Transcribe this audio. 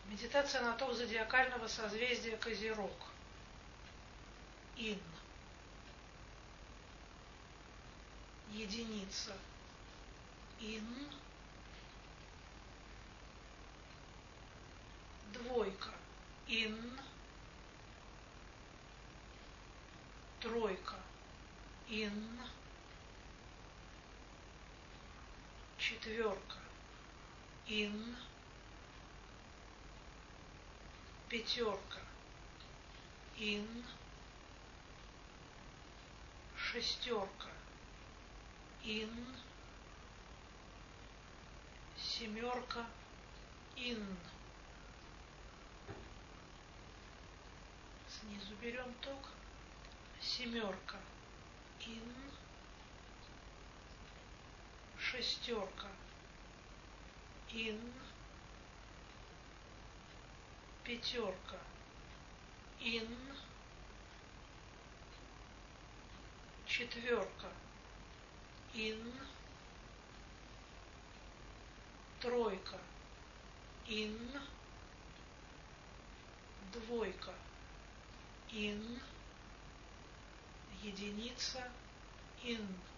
Медитация на топ зодиакального созвездия Козерог. Ин. Единица. Ин. Двойка. Ин. Тройка. Ин. Четверка. Ин. Пятерка. Ин. Шестерка. Ин. Семерка. Ин. Снизу берем ток. Семерка. Ин. Шестерка. Ин. Пятерка. Ин. Четверка. Ин. Тройка. Ин. Двойка. Ин. Единица. Ин.